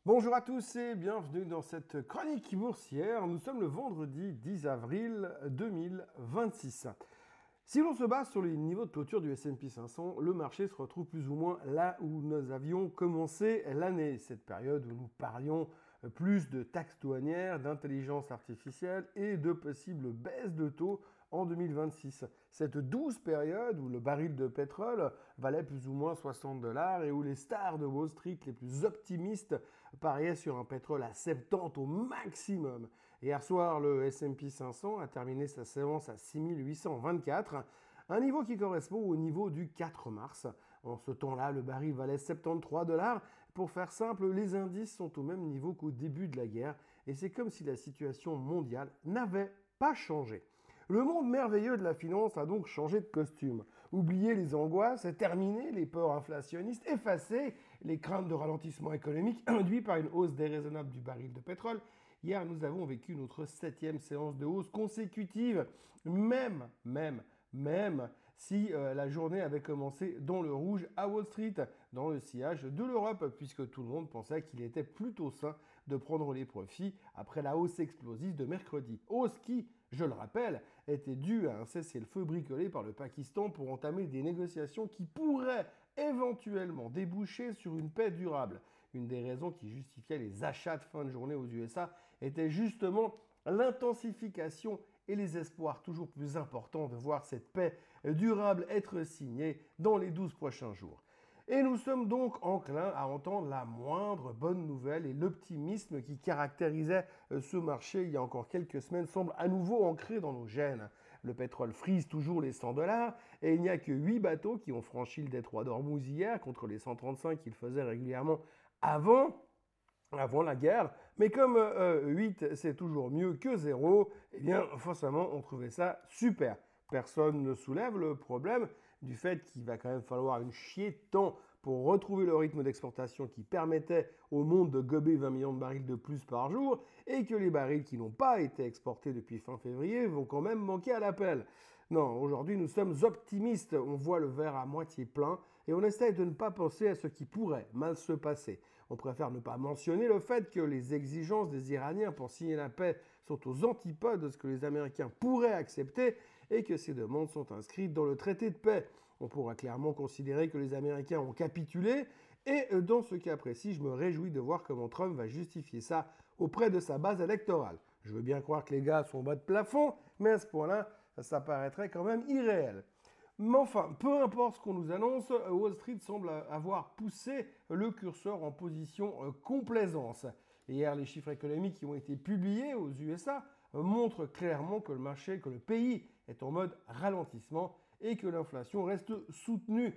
Bonjour à tous et bienvenue dans cette chronique boursière. Nous sommes le vendredi 10 avril 2026. Si l'on se base sur les niveaux de clôture du S&P 500, le marché se retrouve plus ou moins là où nous avions commencé l'année, cette période où nous parlions plus de taxes douanières, d'intelligence artificielle et de possibles baisses de taux en 2026. Cette douce période où le baril de pétrole valait plus ou moins 60 dollars et où les stars de Wall Street les plus optimistes pariaient sur un pétrole à 70 au maximum. Hier soir, le S&P 500 a terminé sa séance à 6824, un niveau qui correspond au niveau du 4 mars. En ce temps-là, le baril valait 73 dollars. Pour faire simple, les indices sont au même niveau qu'au début de la guerre et c'est comme si la situation mondiale n'avait pas changé. Le monde merveilleux de la finance a donc changé de costume. Oubliez les angoisses, terminé les peurs inflationnistes, effacé les craintes de ralentissement économique induites par une hausse déraisonnable du baril de pétrole. Hier, nous avons vécu notre 7e séance de hausse consécutive, même si la journée avait commencé dans le rouge à Wall Street, dans le sillage de l'Europe, puisque tout le monde pensait qu'il était plutôt sain de prendre les profits après la hausse explosive de mercredi. Hausse qui, je le rappelle, était due à un cessez-le-feu bricolé par le Pakistan pour entamer des négociations qui pourraient éventuellement déboucher sur une paix durable. Une des raisons qui justifiait les achats de fin de journée aux USA était justement l'intensification et les espoirs toujours plus importants de voir cette paix durable être signée dans les 12 prochains jours. Et nous sommes donc enclins à entendre la moindre bonne nouvelle et l'optimisme qui caractérisait ce marché il y a encore quelques semaines semble à nouveau ancré dans nos gènes. Le pétrole frise toujours les 100 dollars et il n'y a que 8 bateaux qui ont franchi le détroit d'Ormuz hier contre les 135 qu'ils faisaient régulièrement avant la guerre, mais comme 8 c'est toujours mieux que 0, eh bien forcément on trouvait ça super. Personne ne soulève le problème du fait qu'il va quand même falloir une chier de temps pour retrouver le rythme d'exportation qui permettait au monde de gober 20 millions de barils de plus par jour et que les barils qui n'ont pas été exportés depuis fin février vont quand même manquer à l'appel. Non, aujourd'hui nous sommes optimistes, on voit le verre à moitié plein et on essaye de ne pas penser à ce qui pourrait mal se passer. On préfère ne pas mentionner le fait que les exigences des Iraniens pour signer la paix sont aux antipodes de ce que les Américains pourraient accepter et que ces demandes sont inscrites dans le traité de paix. On pourra clairement considérer que les Américains ont capitulé et dans ce cas précis, je me réjouis de voir comment Trump va justifier ça auprès de sa base électorale. Je veux bien croire que les gars sont au bas de plafond, mais à ce point-là, ça paraîtrait quand même irréel. Mais enfin, peu importe ce qu'on nous annonce, Wall Street semble avoir poussé le curseur en position complaisance. Hier, les chiffres économiques qui ont été publiés aux USA montrent clairement que le marché, que le pays est en mode ralentissement et que l'inflation reste soutenue,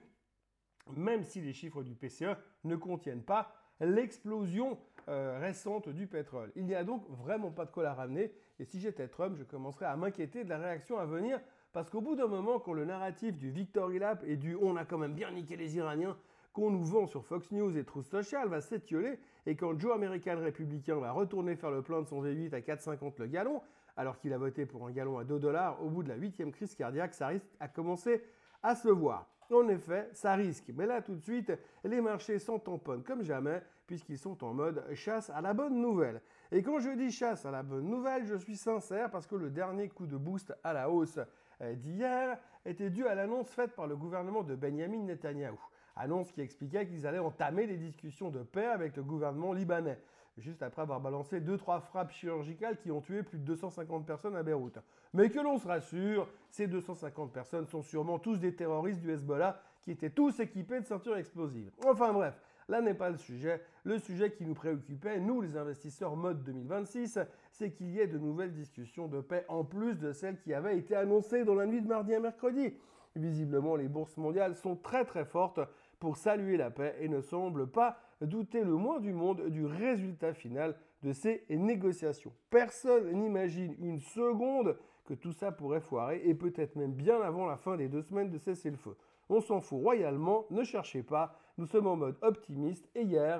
même si les chiffres du PCE ne contiennent pas l'explosion récente du pétrole. Il n'y a donc vraiment pas de quoi la ramener, et si j'étais Trump, je commencerais à m'inquiéter de la réaction à venir, parce qu'au bout d'un moment, quand le narratif du Victory Lap et du on a quand même bien niqué les Iraniens qu'on nous vend sur Fox News et Truth Social va s'étioler, et quand Joe American républicain va retourner faire le plein de son V8 à 4,50 le gallon, alors qu'il a voté pour un gallon à 2 dollars, au bout de la 8e crise cardiaque, ça risque à commencer à se voir. En effet, ça risque. Mais là, tout de suite, les marchés s'en tamponnent comme jamais, puisqu'ils sont en mode chasse à la bonne nouvelle. Et quand je dis chasse à la bonne nouvelle, je suis sincère parce que le dernier coup de boost à la hausse d'hier était dû à l'annonce faite par le gouvernement de Benjamin Netanyahou. Annonce qui expliquait qu'ils allaient entamer des discussions de paix avec le gouvernement libanais, juste après avoir balancé 2-3 frappes chirurgicales qui ont tué plus de 250 personnes à Beyrouth. Mais que l'on se rassure, ces 250 personnes sont sûrement tous des terroristes du Hezbollah qui étaient tous équipés de ceintures explosives. Enfin bref, là n'est pas le sujet. Le sujet qui nous préoccupait, nous les investisseurs mode 2026, c'est qu'il y ait de nouvelles discussions de paix en plus de celles qui avaient été annoncées dans la nuit de mardi à mercredi. Visiblement, les bourses mondiales sont très très fortes pour saluer la paix et ne semblent pas douter le moins du monde du résultat final de ces négociations. Personne n'imagine une seconde que tout ça pourrait foirer et peut-être même bien avant la fin des 2 semaines de cessez-le-feu. On s'en fout royalement, ne cherchez pas, nous sommes en mode optimiste et hier,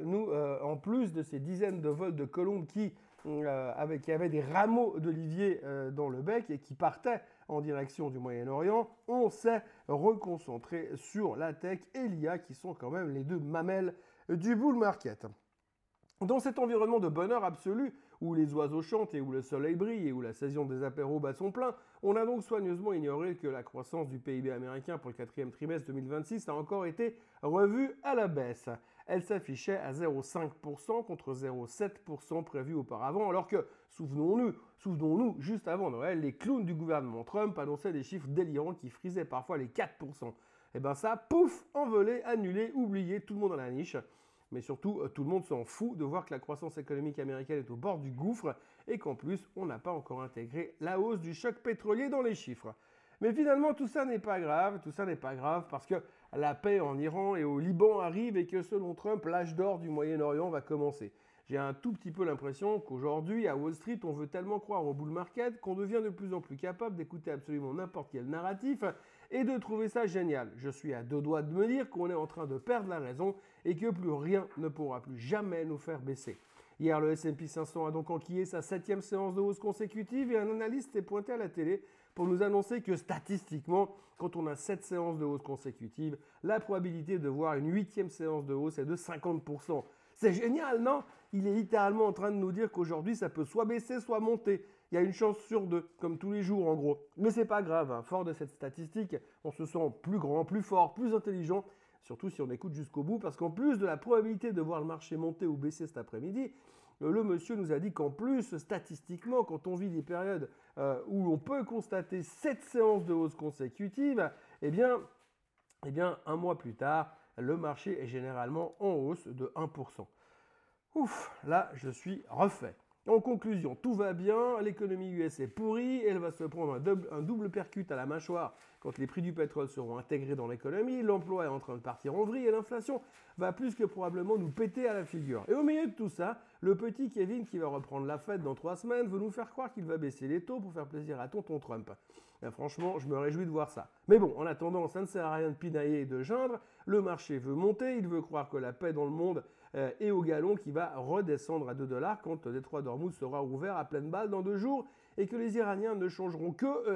en plus de ces dizaines de vols de colombes qui avaient des rameaux d'olivier dans le bec et qui partaient en direction du Moyen-Orient, on s'est reconcentré sur la tech et l'IA qui sont quand même les deux mamelles du bull market. Dans cet environnement de bonheur absolu, où les oiseaux chantent et où le soleil brille et où la saison des apéros bat son plein, on a donc soigneusement ignoré que la croissance du PIB américain pour le quatrième trimestre 2026 a encore été revue à la baisse. Elle s'affichait à 0,5% contre 0,7% prévu auparavant, alors que, souvenons-nous, juste avant Noël, les clowns du gouvernement Trump annonçaient des chiffres délirants qui frisaient parfois les 4%. Et ben ça, pouf, envolé, annulé, oublié, tout le monde à la niche. Mais surtout, tout le monde s'en fout de voir que la croissance économique américaine est au bord du gouffre et qu'en plus, on n'a pas encore intégré la hausse du choc pétrolier dans les chiffres. Mais finalement, tout ça n'est pas grave parce que la paix en Iran et au Liban arrive et que selon Trump, l'âge d'or du Moyen-Orient va commencer. J'ai un tout petit peu l'impression qu'aujourd'hui, à Wall Street, on veut tellement croire au bull market qu'on devient de plus en plus capable d'écouter absolument n'importe quel narratif et de trouver ça génial. Je suis à deux doigts de me dire qu'on est en train de perdre la raison et que plus rien ne pourra plus jamais nous faire baisser. Hier, le S&P 500 a donc enquillé sa 7e séance de hausse consécutive et un analyste est pointé à la télé pour nous annoncer que statistiquement, quand on a 7 séances de hausse consécutives, la probabilité de voir une 8e séance de hausse est de 50%. C'est génial, non? Il est littéralement en train de nous dire qu'aujourd'hui, ça peut soit baisser, soit monter. Il y a une chance sur deux, comme tous les jours en gros. Mais c'est pas grave, hein. Fort de cette statistique, on se sent plus grand, plus fort, plus intelligent, surtout si on écoute jusqu'au bout, parce qu'en plus de la probabilité de voir le marché monter ou baisser cet après-midi, le monsieur nous a dit qu'en plus, statistiquement, quand on vit des périodes où on peut constater 7 séances de hausse consécutives, eh bien, un mois plus tard, le marché est généralement en hausse de 1%. Ouf, là, je suis refait. En conclusion, tout va bien, l'économie US est pourrie, elle va se prendre un double percute à la mâchoire quand les prix du pétrole seront intégrés dans l'économie, l'emploi est en train de partir en vrille et l'inflation va plus que probablement nous péter à la figure. Et au milieu de tout ça, le petit Kevin qui va reprendre la fête dans 3 semaines veut nous faire croire qu'il va baisser les taux pour faire plaisir à tonton Trump. Et franchement, je me réjouis de voir ça. Mais bon, en attendant, ça ne sert à rien de pinailler et de geindre, le marché veut monter, il veut croire que la paix dans le monde est au galon qui va redescendre à 2 $ quand le détroit d'Ormuz sera ouvert à pleine balle dans 2 jours et que les Iraniens ne chargeront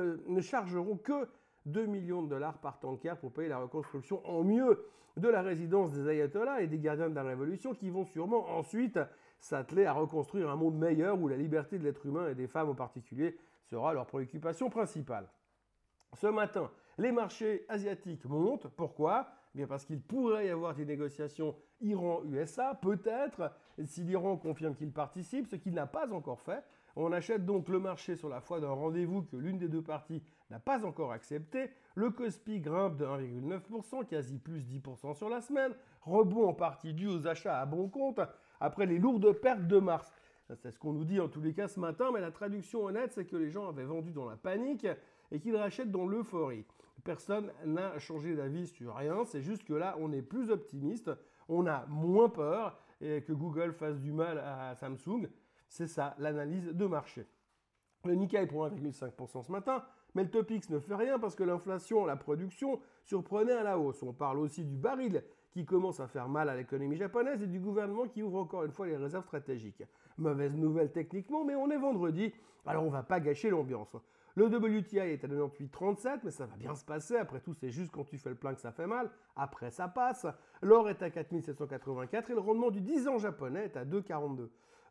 que 2 millions de dollars par tanker pour payer la reconstruction en mieux de la résidence des ayatollahs et des gardiens de la révolution qui vont sûrement ensuite s'atteler à reconstruire un monde meilleur où la liberté de l'être humain et des femmes en particulier sera leur préoccupation principale. Ce matin, les marchés asiatiques montent. Pourquoi ? Bien parce qu'il pourrait y avoir des négociations Iran-USA, peut-être, si l'Iran confirme qu'il participe, ce qu'il n'a pas encore fait. On achète donc le marché sur la foi d'un rendez-vous que l'une des deux parties n'a pas encore accepté. Le Kospi grimpe de 1,9%, quasi plus 10% sur la semaine. Rebond en partie dû aux achats à bon compte après les lourdes pertes de mars. C'est ce qu'on nous dit en tous les cas ce matin, mais la traduction honnête, c'est que les gens avaient vendu dans la panique et qu'ils rachètent dans l'euphorie. Personne n'a changé d'avis sur rien, c'est juste que là, on est plus optimiste, on a moins peur que Google fasse du mal à Samsung. C'est ça, l'analyse de marché. Le Nikkei prend 1,5% ce matin, mais le Topix ne fait rien parce que l'inflation, la production, surprenait à la hausse. On parle aussi du baril qui commence à faire mal à l'économie japonaise et du gouvernement qui ouvre encore une fois les réserves stratégiques. Mauvaise nouvelle techniquement, mais on est vendredi, alors on ne va pas gâcher l'ambiance. Le WTI est à 98,37, mais ça va bien se passer. Après tout, c'est juste quand tu fais le plein que ça fait mal. Après, ça passe. L'or est à 4784 et le rendement du 10 ans japonais est à 2,42.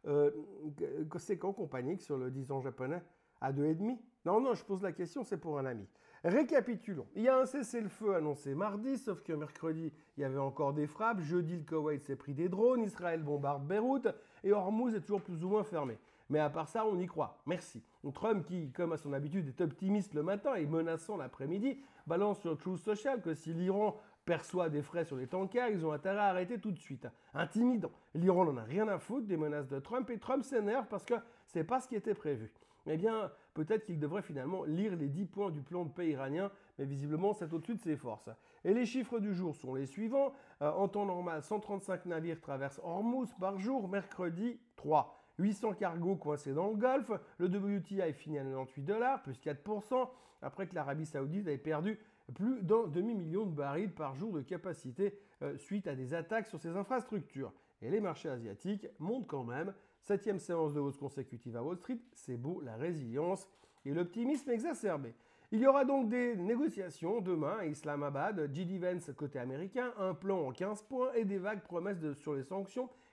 C'est quand qu'on panique sur le 10 ans japonais ? À 2,5 ? Non, je pose la question, c'est pour un ami. Récapitulons. Il y a un cessez-le-feu annoncé mardi, sauf que mercredi, il y avait encore des frappes. Jeudi, le Koweït s'est pris des drones. Israël bombarde Beyrouth. Et Hormuz est toujours plus ou moins fermé. Mais à part ça, on y croit. Merci. Trump, qui, comme à son habitude, est optimiste le matin et menaçant l'après-midi, balance sur Truth Social que si l'Iran perçoit des frais sur les tankers, ils ont intérêt à arrêter tout de suite. Intimidant. L'Iran n'en a rien à foutre des menaces de Trump et Trump s'énerve parce que c'est pas ce qui était prévu. Eh bien, peut-être qu'il devrait finalement lire les 10 points du plan de paix iranien, mais visiblement, c'est au-dessus de ses forces. Et les chiffres du jour sont les suivants. En temps normal, 135 navires traversent Hormuz par jour, mercredi 3. 800 cargos coincés dans le Golfe, le WTI finit à 98 $, plus 4%, après que l'Arabie Saoudite avait perdu plus d'un demi-million de barils par jour de capacité suite à des attaques sur ses infrastructures. Et les marchés asiatiques montent quand même. 7e séance de hausse consécutive à Wall Street, c'est beau, la résilience et l'optimisme exacerbé. Il y aura donc des négociations demain à Islamabad, J.D. Vance côté américain, un plan en 15 points et des vagues promesses sur les sanctions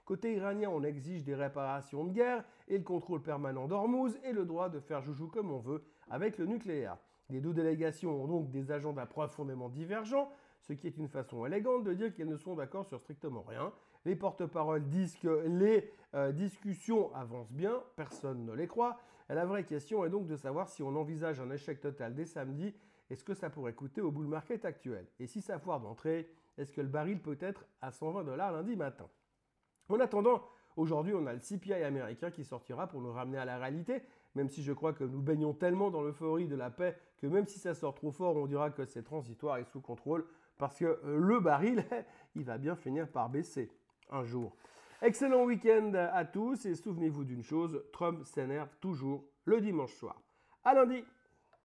Côté iranien, on exige des réparations de guerre et le contrôle permanent d'Ormuz et le droit de faire joujou comme on veut avec le nucléaire. Les deux délégations ont donc des agendas profondément divergents, ce qui est une façon élégante de dire qu'elles ne sont d'accord sur strictement rien. Les porte-paroles disent que les discussions avancent bien, personne ne les croit. Et la vraie question est donc de savoir si on envisage un échec total dès samedi, et ce que ça pourrait coûter au bull market actuel. Et si ça foire d'entrée, est-ce que le baril peut être à $120 lundi matin? En attendant, aujourd'hui, on a le CPI américain qui sortira pour nous ramener à la réalité, même si je crois que nous baignons tellement dans l'euphorie de la paix que même si ça sort trop fort, on dira que c'est transitoire et sous contrôle, parce que le baril, il va bien finir par baisser un jour. Excellent week-end à tous et souvenez-vous d'une chose, Trump s'énerve toujours le dimanche soir. À lundi!